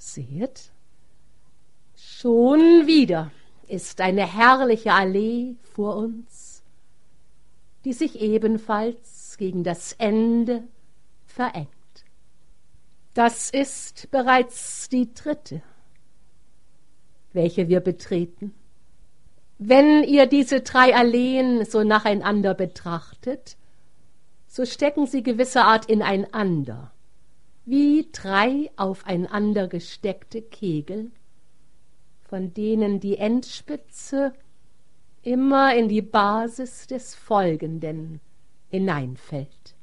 Seht, schon wieder ist eine herrliche Allee vor uns, die sich ebenfalls gegen das Ende verengt. Das ist bereits die dritte, welche wir betreten. Wenn ihr diese 3 Alleen so nacheinander betrachtet, so stecken sie gewisserart ineinander, wie 3 aufeinander gesteckte Kegel, von denen die Endspitze immer in die Basis des Folgenden hineinfällt.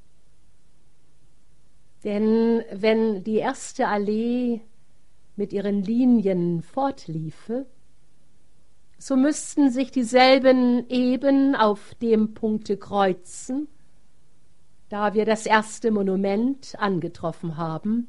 Denn wenn die erste Allee mit ihren Linien fortliefe, so müssten sich dieselben eben auf dem Punkte kreuzen, da wir das erste Monument angetroffen haben.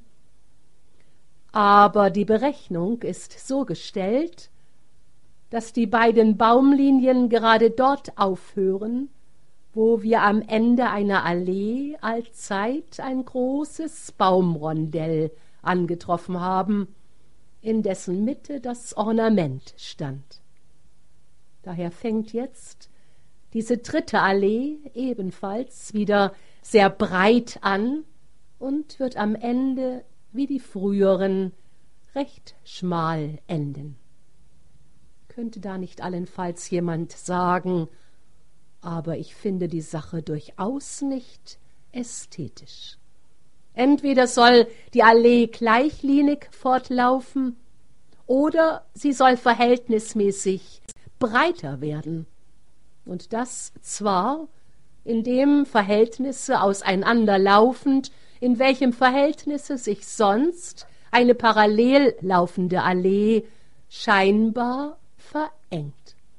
Aber die Berechnung ist so gestellt, dass die beiden Baumlinien gerade dort aufhören, wo wir am Ende einer Allee allzeit ein großes Baumrondell angetroffen haben, in dessen Mitte das Ornament stand. Daher fängt jetzt diese dritte Allee ebenfalls wieder sehr breit an und wird am Ende wie die früheren recht schmal enden. Könnte da nicht allenfalls jemand sagen, aber ich finde die Sache durchaus nicht ästhetisch. Entweder soll die Allee gleichlinig fortlaufen oder sie soll verhältnismäßig breiter werden. Und das zwar in dem Verhältnisse auseinanderlaufend, in welchem Verhältnisse sich sonst eine parallel laufende Allee scheinbar verengt.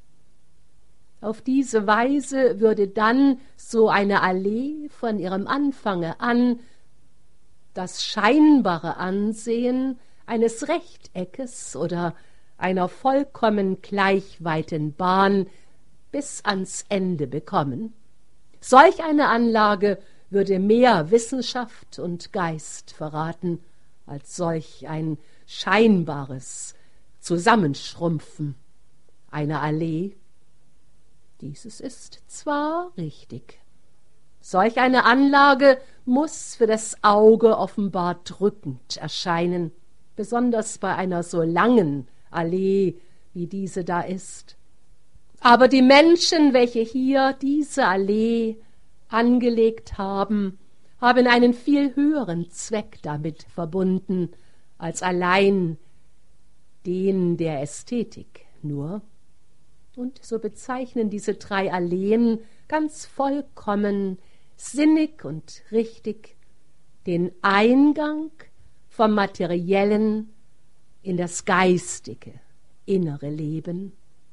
Auf diese Weise würde dann so eine Allee von ihrem Anfange an das scheinbare Ansehen eines Rechteckes oder einer vollkommen gleichweiten Bahn bis ans Ende bekommen. Solch eine Anlage würde mehr Wissenschaft und Geist verraten, als solch ein scheinbares Zusammenschrumpfen einer Allee. Dieses ist zwar richtig. Solch eine Anlage muss für das Auge offenbar drückend erscheinen, besonders bei einer so langen Allee, wie diese da ist. Aber die Menschen, welche hier diese Allee angelegt haben, haben einen viel höheren Zweck damit verbunden, als allein den der Ästhetik nur. Und so bezeichnen diese 3 Alleen ganz vollkommen sinnig und richtig den Eingang vom Materiellen in das geistige, innere Leben.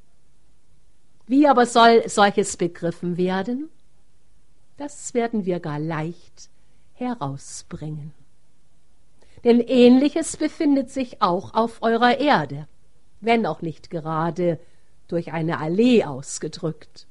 Wie aber soll solches begriffen werden? Das werden wir gar leicht herausbringen. Denn Ähnliches befindet sich auch auf eurer Erde, wenn auch nicht gerade durch eine Allee ausgedrückt.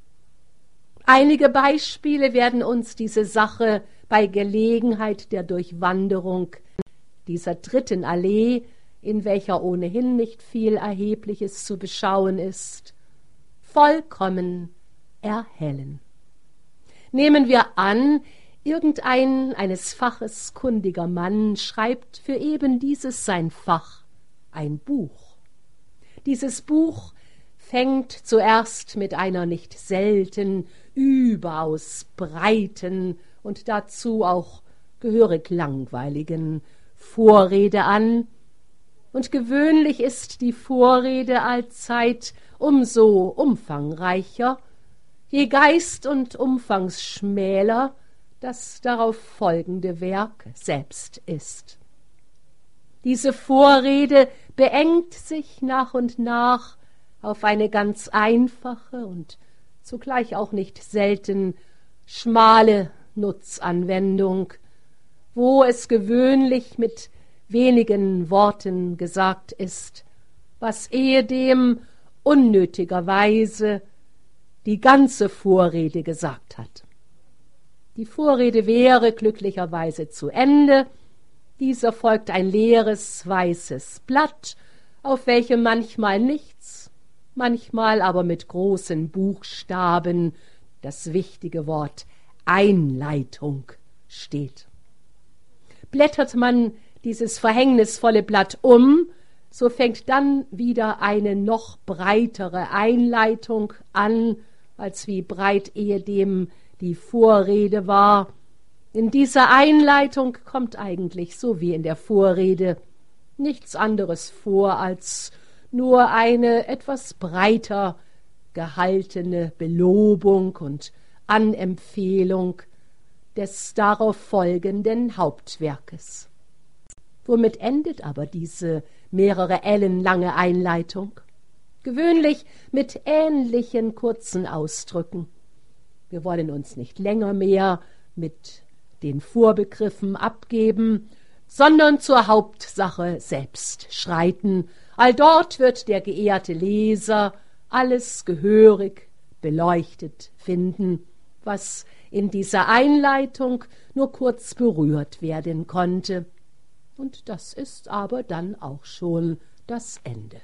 Einige Beispiele werden uns diese Sache bei Gelegenheit der Durchwanderung dieser dritten Allee, in welcher ohnehin nicht viel Erhebliches zu beschauen ist, vollkommen erhellen. Nehmen wir an, irgendein eines Faches kundiger Mann schreibt für eben dieses sein Fach ein Buch. Dieses Buch fängt zuerst mit einer nicht selten überaus breiten und dazu auch gehörig langweiligen Vorrede an, und gewöhnlich ist die Vorrede allzeit umso umfangreicher, je geist- und umfangsschmäler das darauf folgende Werk selbst ist. Diese Vorrede beengt sich nach und nach auf eine ganz einfache und zugleich auch nicht selten schmale Nutzanwendung, wo es gewöhnlich mit wenigen Worten gesagt ist, was ehedem unnötigerweise die ganze Vorrede gesagt hat. Die Vorrede wäre glücklicherweise zu Ende, Dieser folgt ein leeres, weißes Blatt, auf welchem manchmal nichts, manchmal aber mit großen Buchstaben das wichtige Wort Einleitung steht. Blättert man dieses verhängnisvolle Blatt um, so fängt dann wieder eine noch breitere Einleitung an, als wie breit ehedem die Vorrede war. In dieser Einleitung kommt eigentlich, so wie in der Vorrede, nichts anderes vor als nur eine etwas breiter gehaltene Belobung und Anempfehlung des darauf folgenden Hauptwerkes. Womit endet aber diese mehrere Ellen lange Einleitung? Gewöhnlich mit ähnlichen kurzen Ausdrücken. Wir wollen uns nicht länger mehr mit den Vorbegriffen abgeben, sondern zur Hauptsache selbst schreiten. Alldort wird der geehrte Leser alles gehörig beleuchtet finden, was in dieser Einleitung nur kurz berührt werden konnte. Und das ist aber dann auch schon das Ende.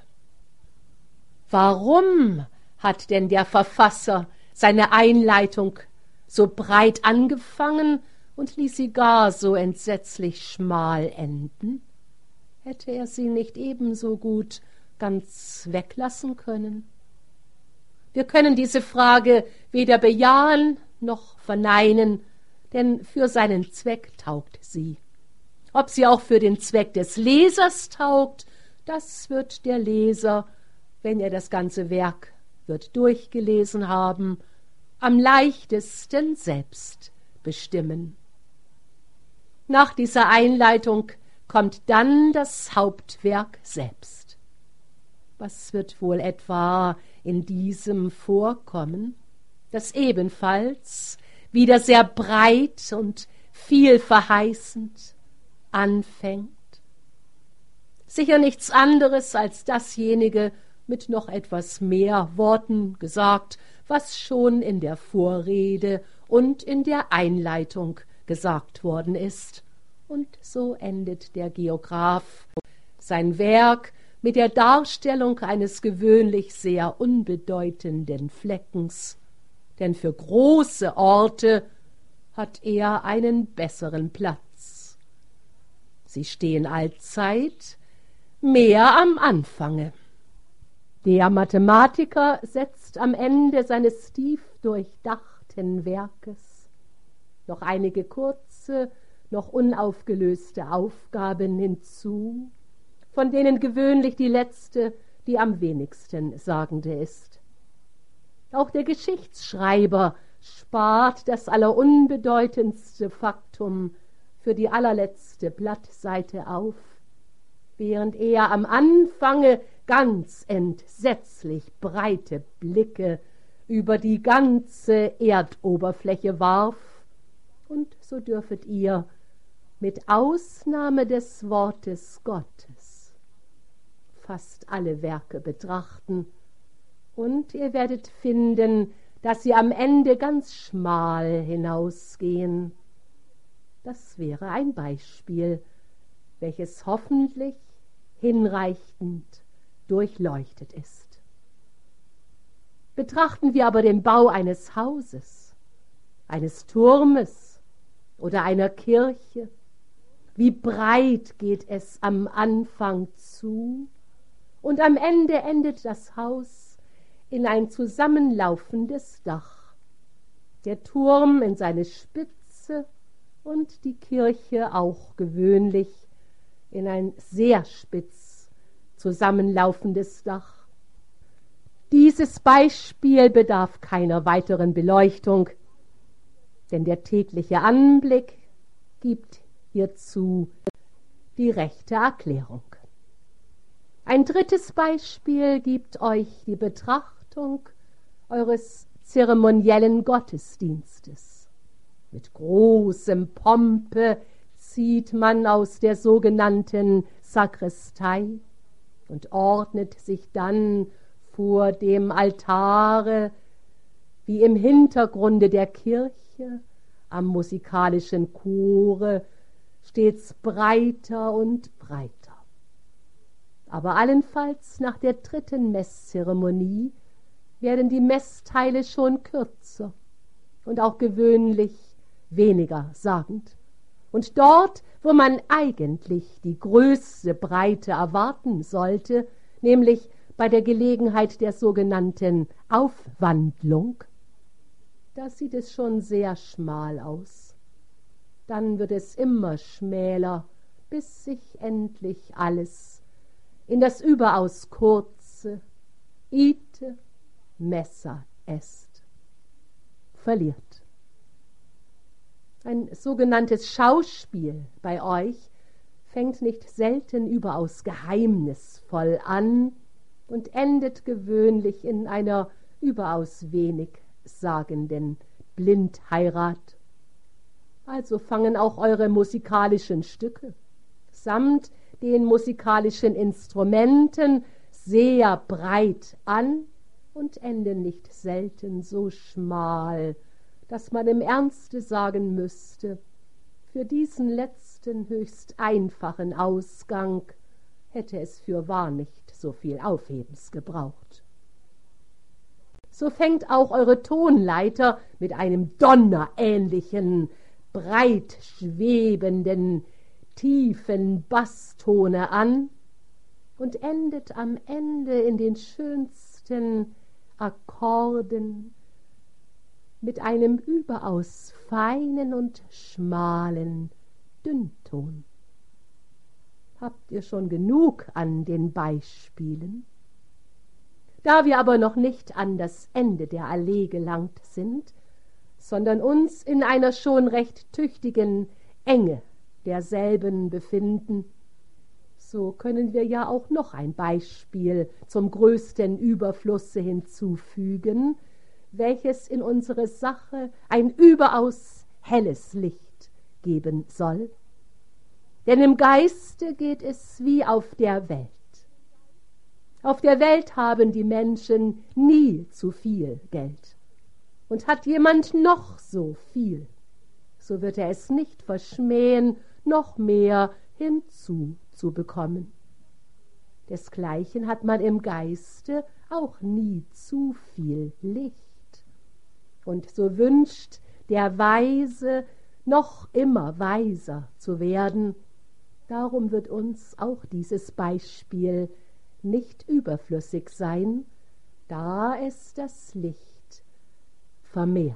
Warum hat denn der Verfasser seine Einleitung so breit angefangen und ließ sie gar so entsetzlich schmal enden? Hätte er sie nicht ebenso gut ganz weglassen können? Wir können diese Frage weder bejahen noch verneinen, denn für seinen Zweck taugt sie. Ob sie auch für den Zweck des Lesers taugt, das wird der Leser, wenn er das ganze Werk wird durchgelesen haben, am leichtesten selbst bestimmen. Nach dieser Einleitung kommt dann das Hauptwerk selbst. Was wird wohl etwa in diesem vorkommen, das ebenfalls wieder sehr breit und vielverheißend anfängt? Sicher nichts anderes als dasjenige, mit noch etwas mehr Worten gesagt, was schon in der Vorrede und in der Einleitung gesagt worden ist. Und so endet der Geograph sein Werk mit der Darstellung eines gewöhnlich sehr unbedeutenden Fleckens, denn für große Orte hat er einen besseren Platz. Sie stehen allzeit mehr am Anfange. Der Mathematiker setzt am Ende seines tief durchdachten Werkes noch einige kurze, noch unaufgelöste Aufgaben hinzu, von denen gewöhnlich die letzte die am wenigsten sagende ist. Auch der Geschichtsschreiber spart das allerunbedeutendste Faktum für die allerletzte Blattseite auf, während er am Anfange ganz entsetzlich breite Blicke über die ganze Erdoberfläche warf, und so dürfet ihr mit Ausnahme des Wortes Gottes fast alle Werke betrachten, und ihr werdet finden, dass sie am Ende ganz schmal hinausgehen. Das wäre ein Beispiel, welches hoffentlich hinreichend durchleuchtet ist. Betrachten wir aber den Bau eines Hauses, eines Turmes oder einer Kirche. Wie breit geht es am Anfang zu, und am Ende endet das Haus in ein zusammenlaufendes Dach, der Turm in seine Spitze und die Kirche auch gewöhnlich in ein sehr spitz zusammenlaufendes Dach. Dieses Beispiel bedarf keiner weiteren Beleuchtung, denn der tägliche Anblick gibt hierzu die rechte Erklärung. Ein drittes Beispiel gibt euch die Betrachtung eures zeremoniellen Gottesdienstes. Mit großem Pompe zieht man aus der sogenannten Sakristei und ordnet sich dann vor dem Altare, wie im Hintergrunde der Kirche, am musikalischen Chore, stets breiter und breiter. Aber allenfalls nach der 3. Messzeremonie werden die Messteile schon kürzer und auch gewöhnlich weniger sagend. Und dort, wo man eigentlich die größte Breite erwarten sollte, nämlich bei der Gelegenheit der sogenannten Aufwandlung, da sieht es schon sehr schmal aus. Dann wird es immer schmäler, bis sich endlich alles in das überaus kurze ite messa est verliert. Ein sogenanntes Schauspiel bei euch fängt nicht selten überaus geheimnisvoll an und endet gewöhnlich in einer überaus wenig sagenden Blindheirat. Also fangen auch eure musikalischen Stücke samt den musikalischen Instrumenten sehr breit an und enden nicht selten so schmal, dass man im Ernste sagen müsste, für diesen letzten höchst einfachen Ausgang hätte es fürwahr nicht so viel Aufhebens gebraucht. So fängt auch eure Tonleiter mit einem donnerähnlichen, breit schwebenden, tiefen Basstone an und endet am Ende in den schönsten Akkorden mit einem überaus feinen und schmalen Dünnton. Habt ihr schon genug an den Beispielen? Da wir aber noch nicht an das Ende der Allee gelangt sind, sondern uns in einer schon recht tüchtigen Enge derselben befinden, so können wir ja auch noch ein Beispiel zum größten Überflusse hinzufügen, welches in unsere Sache ein überaus helles Licht geben soll. Denn im Geiste geht es wie auf der Welt. Auf der Welt haben die Menschen nie zu viel Geld. Und hat jemand noch so viel, so wird er es nicht verschmähen, noch mehr hinzuzubekommen. Desgleichen hat man im Geiste auch nie zu viel Licht. Und so wünscht der Weise, noch immer weiser zu werden. Darum wird uns auch dieses Beispiel nicht überflüssig sein, da es das Licht vermehrt.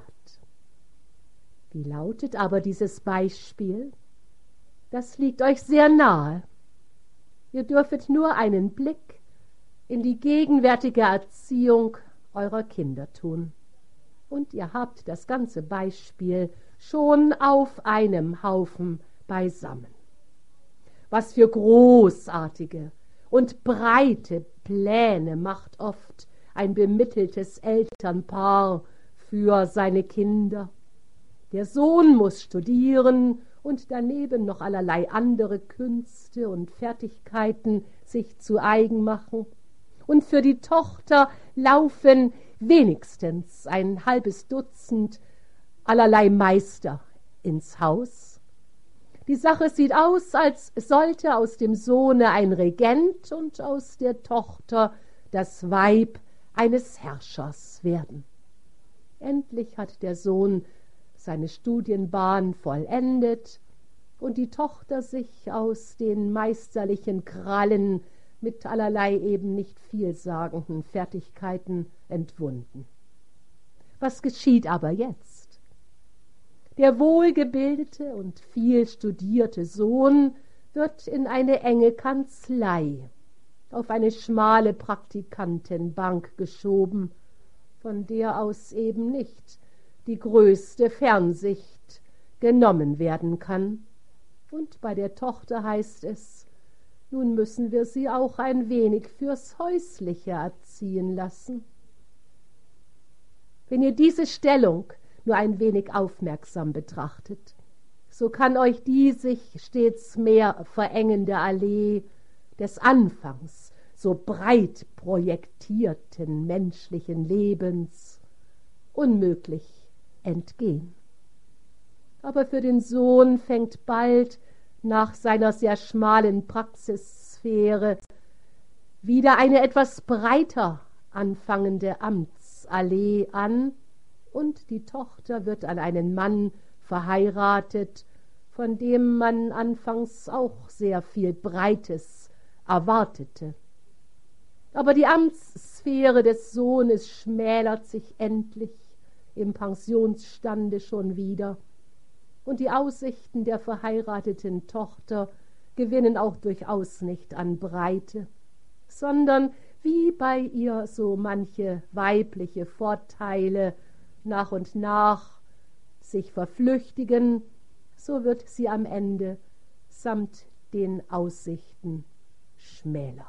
Wie lautet aber dieses Beispiel? Das liegt euch sehr nahe. Ihr dürfet nur einen Blick in die gegenwärtige Erziehung eurer Kinder tun. Und ihr habt das ganze Beispiel schon auf einem Haufen beisammen. Was für großartige und breite Pläne macht oft ein bemitteltes Elternpaar für seine Kinder. Der Sohn muss studieren und daneben noch allerlei andere Künste und Fertigkeiten sich zu eigen machen. Und für die Tochter laufen wenigstens ein halbes Dutzend allerlei Meister ins Haus. Die Sache sieht aus, als sollte aus dem Sohne ein Regent und aus der Tochter das Weib eines Herrschers werden. Endlich hat der Sohn seine Studienbahn vollendet und die Tochter sich aus den meisterlichen Krallen mit allerlei eben nicht vielsagenden Fertigkeiten entwunden. Was geschieht aber jetzt? Der wohlgebildete und viel studierte Sohn wird in eine enge Kanzlei, auf eine schmale Praktikantenbank geschoben, von der aus eben nicht die größte Fernsicht genommen werden kann. Und bei der Tochter heißt es, nun müssen wir sie auch ein wenig fürs Häusliche erziehen lassen. Wenn ihr diese Stellung nur ein wenig aufmerksam betrachtet, so kann euch die sich stets mehr verengende Allee des anfangs so breit projektierten menschlichen Lebens unmöglich entgehen. Aber für den Sohn fängt bald nach seiner sehr schmalen Praxissphäre wieder eine etwas breiter anfangende Amtsallee an, und die Tochter wird an einen Mann verheiratet, von dem man anfangs auch sehr viel Breites erwartete. Aber die Amtssphäre des Sohnes schmälert sich endlich im Pensionsstande schon wieder, und die Aussichten der verheirateten Tochter gewinnen auch durchaus nicht an Breite, sondern wie bei ihr so manche weibliche Vorteile nach und nach sich verflüchtigen, so wird sie am Ende samt den Aussichten schmäler.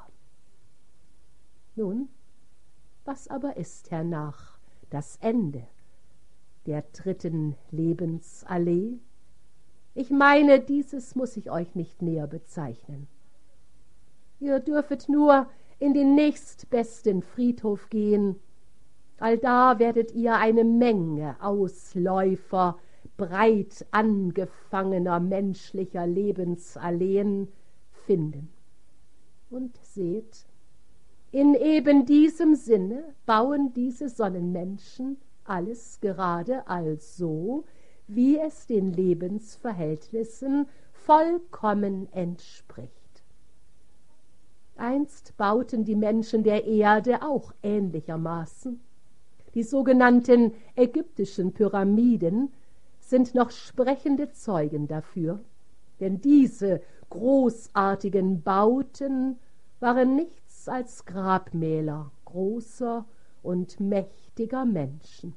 Nun, was aber ist hernach das Ende der 3. Lebensallee? Ich meine, dieses muß ich euch nicht näher bezeichnen. Ihr dürfet nur in den nächstbesten Friedhof gehen. Allda werdet ihr eine Menge Ausläufer breit angefangener menschlicher Lebensalleen finden. Und seht, in eben diesem Sinne bauen diese Sonnenmenschen alles gerade also, wie es den Lebensverhältnissen vollkommen entspricht. Einst bauten die Menschen der Erde auch ähnlichermaßen. Die sogenannten ägyptischen Pyramiden sind noch sprechende Zeugen dafür, denn diese großartigen Bauten waren nichts als Grabmäler großer und mächtiger Menschen.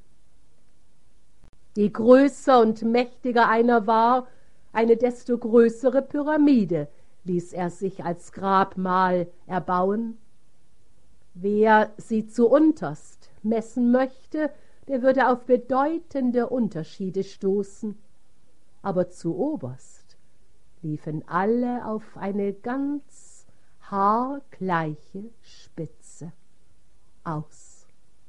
Je größer und mächtiger einer war, eine desto größere Pyramide ließ er sich als Grabmal erbauen. Wer sie zuunterst messen möchte, der würde auf bedeutende Unterschiede stoßen. Aber zuoberst liefen alle auf eine ganz haargleiche Spitze aus.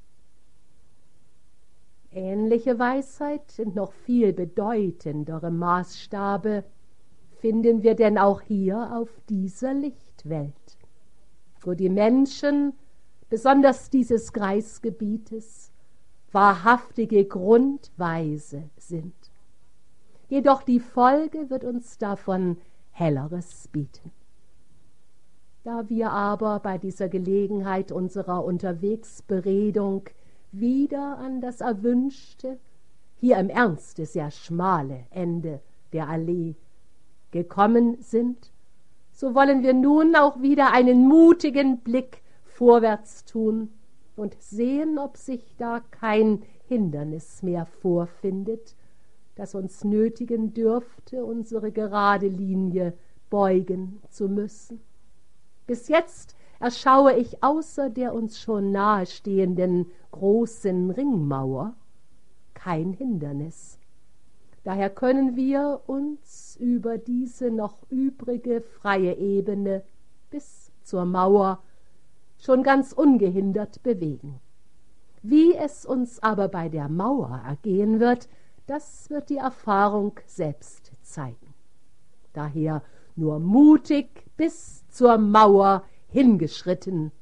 Ähnliche Weisheit und noch viel bedeutendere Maßstabe finden wir denn auch hier auf dieser Lichtwelt, wo die Menschen, besonders dieses Kreisgebietes, wahrhaftige Grundweise sind. Jedoch die Folge wird uns davon Helleres bieten. Da wir aber bei dieser Gelegenheit unserer Unterwegsberedung wieder an das erwünschte, hier im Ernste sehr schmale Ende der Allee gekommen sind, so wollen wir nun auch wieder einen mutigen Blick vorwärts tun und sehen, ob sich da kein Hindernis mehr vorfindet, das uns nötigen dürfte, unsere gerade Linie beugen zu müssen. Bis jetzt erschaue ich außer der uns schon nahestehenden großen Ringmauer kein Hindernis. Daher können wir uns über diese noch übrige freie Ebene bis zur Mauer schon ganz ungehindert bewegen. Wie es uns aber bei der Mauer ergehen wird, das wird die Erfahrung selbst zeigen. Daher nur mutig bis zur Mauer hingeschritten